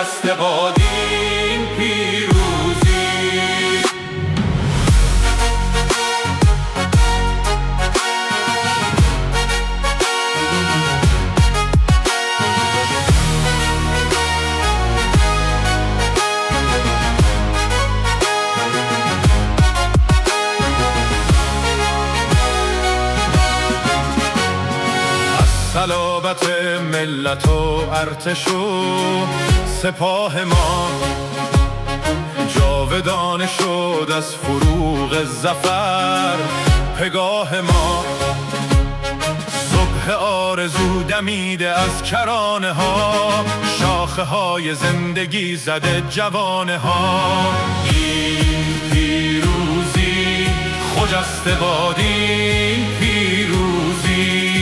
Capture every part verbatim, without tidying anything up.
خجسته باد این پیروزی. صلابت ملت و ارتش و سپاه ما جاودانه شد از فروغ ظفر پگاه ما. صبح آرزو دمیده از کرانه ها، شاخه های زندگی زده جوانه ها. این پیروزی خجسته باد این پیروزی،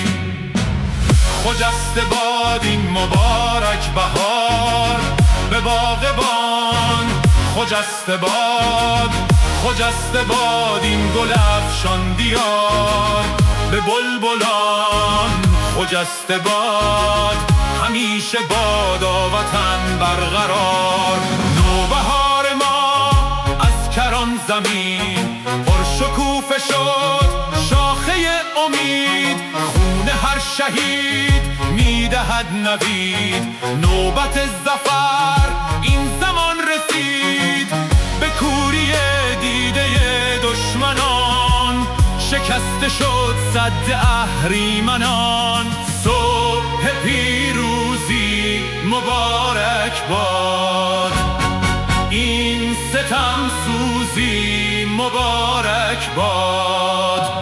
خجسته باد این مبارک بهار به باغبان. خجسته باد خجسته باد این گل افشان دیار به بلبلان. خجسته باد همیشه بادا وطن برقرار. نوبهار ما از کران زمین پرشکوفه شد، شاخه امید خون هر شهید میدهد نوید. نوبت ظفر این زمان رسید، به کوری دیده دشمنان شکسته شد سد اهریمنان. صبح پیروزی مبارک باد این ستم سوزی مبارک باد.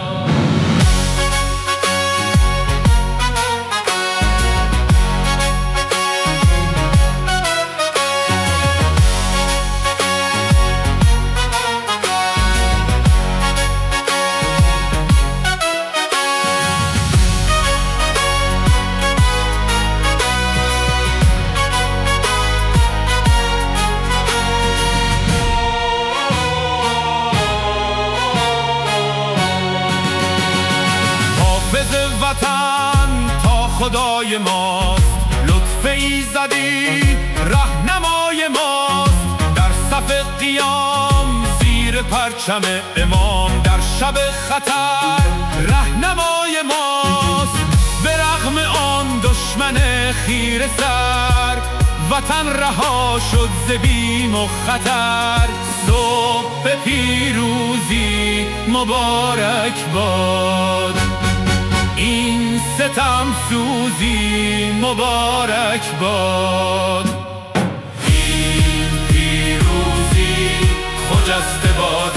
وطن تا خدای ماست، لطف ایزدی رهنمای ماست. در صف قیام زیر پرچم امام، در شب خطر رهنمای ماست. به رغم آن دشمن خیره سر، وطن رها شد ز بیم و خطر. صبح پیروزی مبارک باد این ستم سوزی مبارک باد. این پیروزی خجسته باد